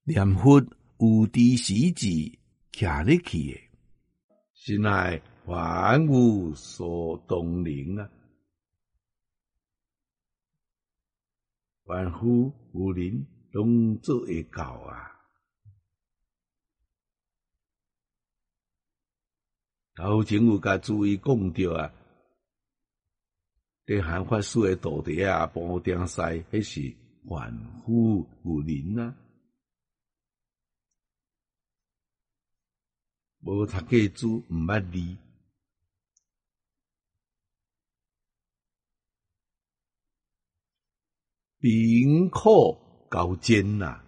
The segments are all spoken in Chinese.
念佛有伫时至徛咧去诶，是乃万物所动灵啊！万夫有灵，拢做会到啊！头前有甲诸位讲着啊，伫韩法师诶徒弟啊，布丁西，迄是万夫有灵啊！无读过书，毋捌字，贫苦交煎呐！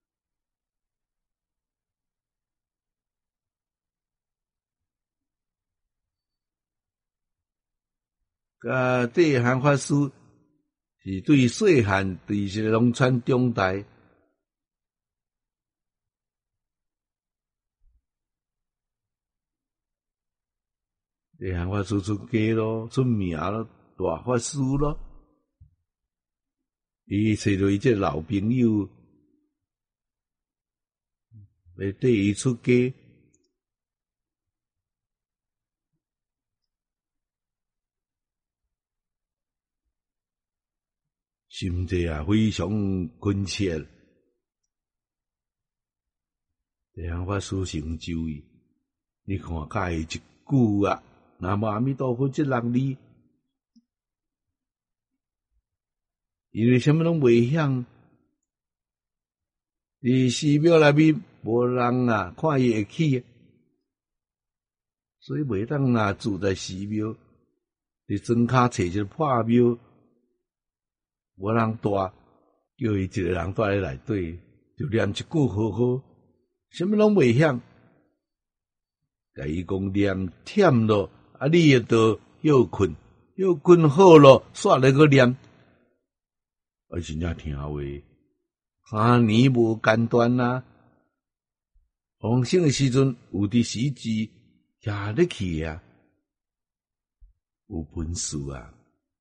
对韩法师是对细汉对是农村中大，对韩法师出家咯，出名咯，大法师咯。伊找到伊这老朋友，来缀伊出家。心地啊，非常恳切。地方法师成就伊，你看甲伊一句啊，南无阿弥陀佛这6字，因为什么拢袂晓，伫寺庙内面无人啊看伊会起，所以袂当啊住在寺庙，伫庄骹找一个破庙。无人住，叫伊一个人住咧内底，就念一句好好，什么拢袂晓。甲伊讲念忝咯，啊你也得休困，休困好咯，煞来个念。真正听话，3年无间断啊！往生诶时阵，有伫时至徛咧去啊，有本事啊！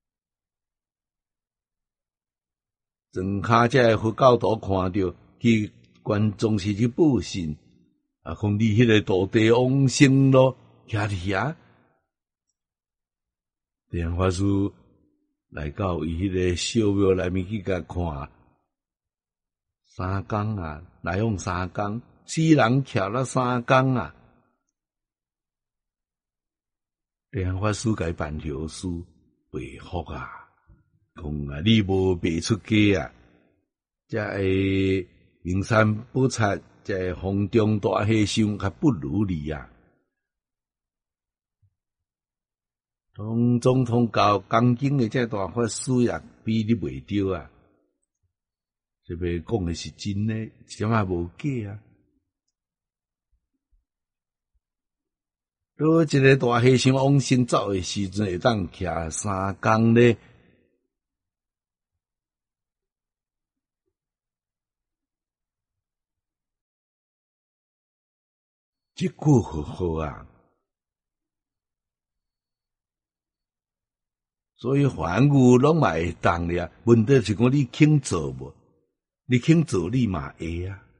庄骹这佛教徒看到去观众是去报信，啊，讲你迄个徒弟往生咯，徛伫遐。地方法师来到伊迄个小庙内面去甲看3工啊，来往3工，4人徛了3工啊。地方法师甲伊办条书回复啊。讲啊，你无卖出家啊，才会名山宝刹，才会风中大和尚，较不如你啊！总统教讲经的这大法师啊，比你袂着啊！这边讲的是真的，一点也无假啊！倒一个大和尚往生走的时阵，会当徛3工呢？这句好好啊！所以凡物拢嘛会当的啊。问题是讲你肯做无？你肯做，你嘛会啊。